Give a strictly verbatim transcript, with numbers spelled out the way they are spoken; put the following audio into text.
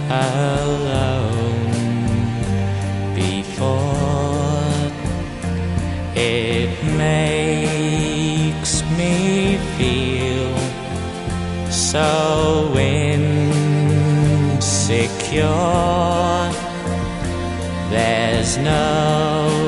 alone before. It makes me feel so insecure. There's no